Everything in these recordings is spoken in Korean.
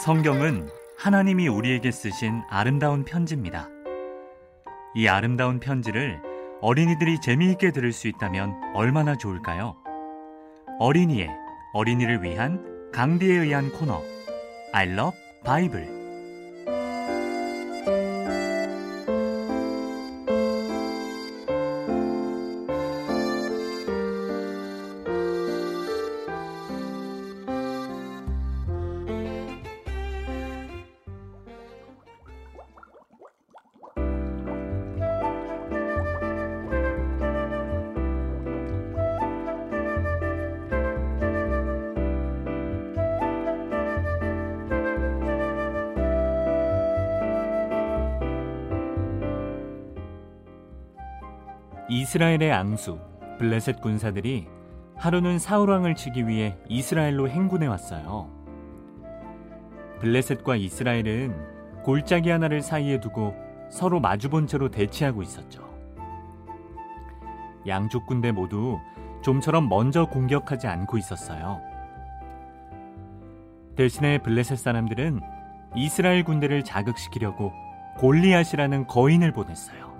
성경은 하나님이 우리에게 쓰신 아름다운 편지입니다. 이 아름다운 편지를 어린이들이 재미있게 들을 수 있다면 얼마나 좋을까요? 어린이를 위한 강디에 의한 코너 I love Bible. 이스라엘의 앙수 블레셋 군사들이 하루는 사울왕을 치기 위해 이스라엘로 행군해 왔어요. 블레셋과 이스라엘은 골짜기 하나를 사이에 두고 서로 마주본 채로 대치하고 있었죠. 양쪽 군대 모두 좀처럼 먼저 공격하지 않고 있었어요. 대신에 블레셋 사람들은 이스라엘 군대를 자극시키려고 골리앗이라는 거인을 보냈어요.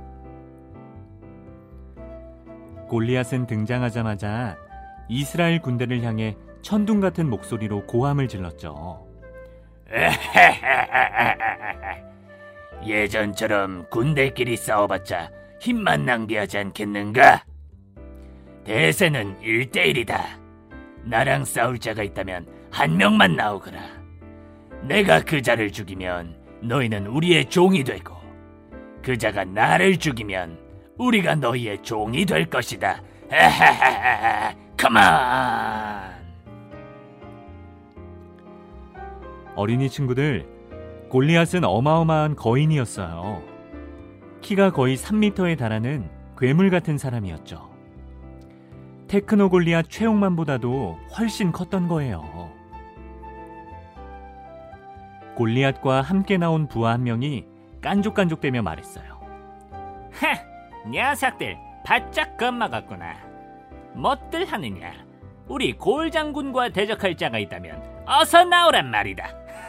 골리앗은 등장하자마자 이스라엘 군대를 향해 천둥 같은 목소리로 고함을 질렀죠. 예전처럼 군대끼리 싸워봤자 힘만 낭비하지 않겠는가? 대세는 1대1이다. 나랑 싸울 자가 있다면 한 명만 나오거라. 내가 그 자를 죽이면 너희는 우리의 종이 되고, 그 자가 나를 죽이면 우리가 너희의 종이 될 것이다. 컴온! 어린이 친구들, 골리앗은 어마어마한 거인이었어요. 키가 거의 3m에 달하는 괴물 같은 사람이었죠. 테크노 골리앗 최용만보다도 훨씬 컸던 거예요. 골리앗과 함께 나온 부하 한 명이 깐족깐족대며 말했어요. 녀석들 바짝 겁먹었구나. 뭣들 하느냐? 우리 골장군과 대적할 자가 있다면 어서 나오란 말이다.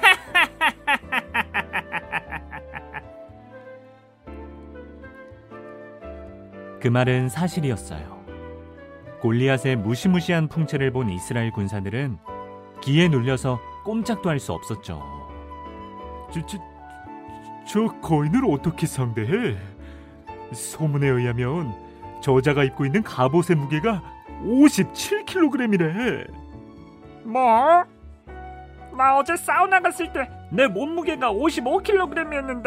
그 말은 사실이었어요. 골리앗의 무시무시한 풍채를 본 이스라엘 군사들은 기에 눌려서 꼼짝도 할 수 없었죠. 저 거인을 어떻게 상대해? 소문에 의하면 저자가 입고 있는 갑옷의 무게가 57kg이래. 뭐? 나 어제 사우나 갔을 때 내 몸무게가 55kg이었는데.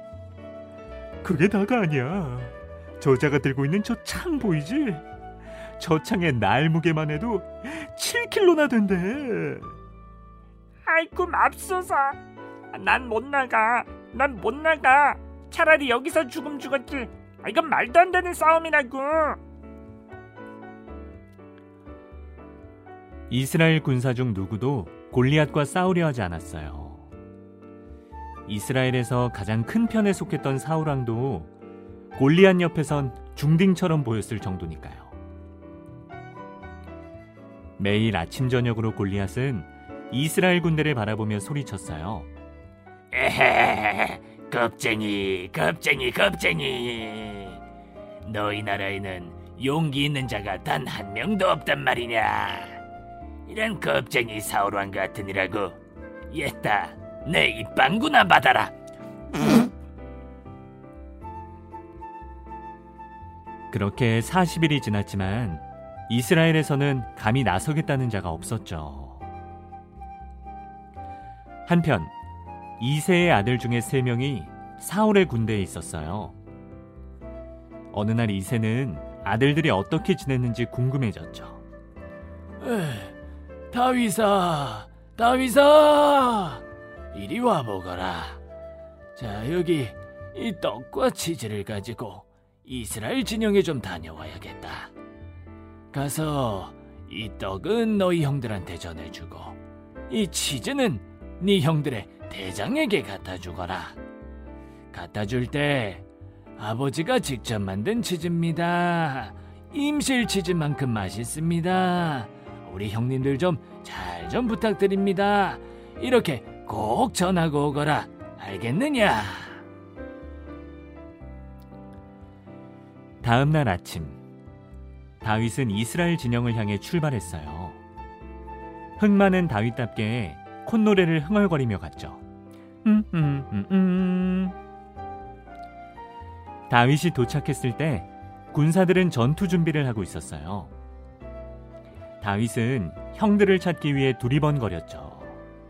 그게 다가 아니야. 저자가 들고 있는 저 창 보이지? 저 창의 날 무게만 해도 7kg나 된대. 아이고 맙소사. 난 못 나가. 차라리 여기서 죽었지. 이건 말도 안 되는 싸움이라고. 이스라엘 군사 중 누구도 골리앗과 싸우려 하지 않았어요. 이스라엘에서 가장 큰 편에 속했던 사울왕도 골리앗 옆에선 중딩처럼 보였을 정도니까요. 매일 아침 저녁으로 골리앗은 이스라엘 군대를 바라보며 소리쳤어요. 겁쟁이. 너희 나라에는 용기 있는 자가 단 한 명도 없단 말이냐. 이런 겁쟁이 사울왕 같으니라고. 옛다, 내 입방구나 받아라. 그렇게 40일이 지났지만 이스라엘에서는 감히 나서겠다는 자가 없었죠. 한편 이새의 아들 중에 3명이 사울의 군대에 있었어요. 어느 날 이새는 아들들이 어떻게 지냈는지 궁금해졌죠. 다윗아, 이리 와보거라. 자, 여기 이 떡과 치즈를 가지고 이스라엘 진영에 좀 다녀와야겠다. 가서 이 떡은 너희 형들한테 전해주고, 이 치즈는 네 형들의 대장에게 갖다 주거라. 갖다 줄 때 아버지가 직접 만든 치즈입니다. 임실 치즈만큼 맛있습니다. 우리 형님들 좀 잘 좀 부탁드립니다. 이렇게 꼭 전하고 오거라. 알겠느냐? 다음 날 아침, 다윗은 이스라엘 진영을 향해 출발했어요. 흥 많은 다윗답게 콧노래를 흥얼거리며 갔죠. 다윗이 도착했을 때 군사들은 전투 준비를 하고 있었어요. 다윗은 형들을 찾기 위해 두리번거렸죠.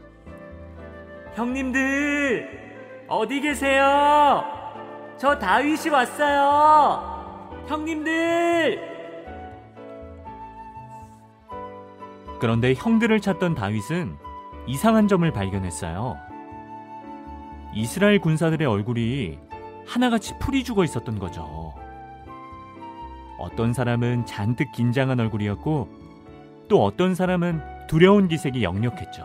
형님들, 어디 계세요? 저 다윗이 왔어요. 형님들! 그런데 형들을 찾던 다윗은 이상한 점을 발견했어요. 이스라엘 군사들의 얼굴이 하나같이 풀이 죽어 있었던 거죠. 어떤 사람은 잔뜩 긴장한 얼굴이었고 또 어떤 사람은 두려운 기색이 역력했죠.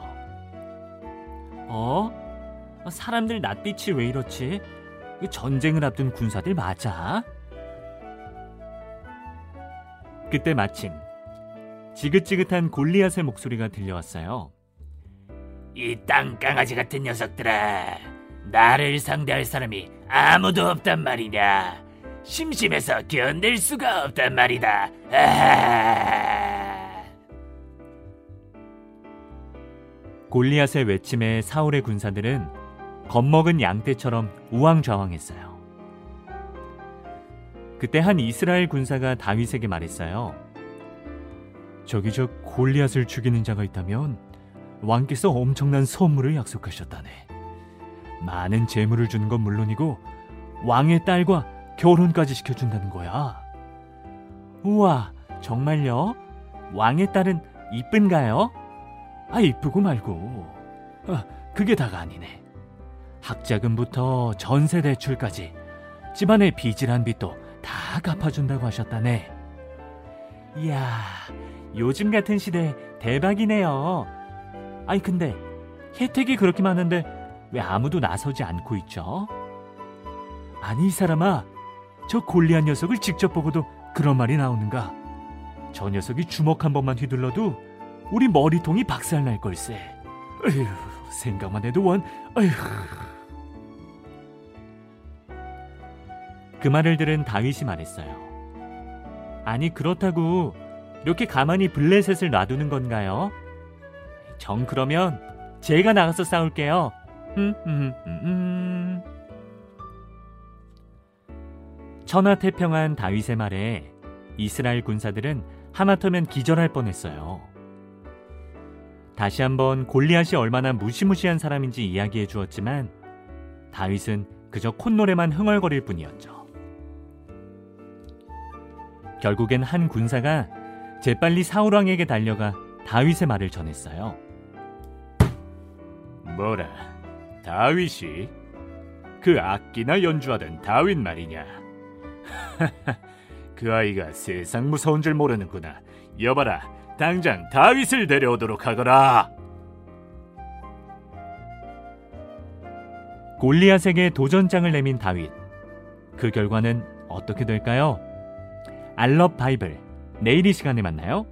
사람들 낯빛이 왜 이렇지? 전쟁을 앞둔 군사들 맞아? 그때 마침 지긋지긋한 골리앗의 목소리가 들려왔어요. 이 땅강아지 같은 녀석들아, 나를 상대할 사람이 아무도 없단 말이냐. 심심해서 견딜 수가 없단 말이다. 골리앗의 외침에 사울의 군사들은 겁먹은 양떼처럼 우왕좌왕했어요. 그때 한 이스라엘 군사가 다윗에게 말했어요. 저기 저 골리앗을 죽이는 자가 있다면 왕께서 엄청난 선물을 약속하셨다네. 많은 재물을 주는 건 물론이고 왕의 딸과 결혼까지 시켜준다는 거야. 우와, 정말요? 왕의 딸은 이쁜가요? 이쁘고 말고. 그게 다가 아니네. 학자금부터 전세 대출까지 집안의 빚이란 빚도 다 갚아준다고 하셨다네. 이야, 요즘 같은 시대 대박이네요. 근데 혜택이 그렇게 많은데 왜 아무도 나서지 않고 있죠? 아니, 이 사람아, 저 골리앗 녀석을 직접 보고도 그런 말이 나오는가? 저 녀석이 주먹 한 번만 휘둘러도 우리 머리통이 박살날 걸세. 에휴, 생각만 해도 에휴. 그 말을 들은 다윗이 말했어요. 아니, 그렇다고 이렇게 가만히 블레셋을 놔두는 건가요? 정 그러면 제가 나가서 싸울게요. 천하태평한 다윗의 말에 이스라엘 군사들은 하마터면 기절할 뻔했어요. 다시 한번 골리앗이 얼마나 무시무시한 사람인지 이야기해 주었지만 다윗은 그저 콧노래만 흥얼거릴 뿐이었죠. 결국엔 한 군사가 재빨리 사울왕에게 달려가 다윗의 말을 전했어요. 뭐라, 다윗이? 그 악기나 연주하던 다윗 말이냐? 그 아이가 세상 무서운 줄 모르는구나. 여봐라, 당장 다윗을 데려오도록 하거라. 골리앗에게 도전장을 내민 다윗. 그 결과는 어떻게 될까요? 알럽 바이블, 내일 이 시간에 만나요.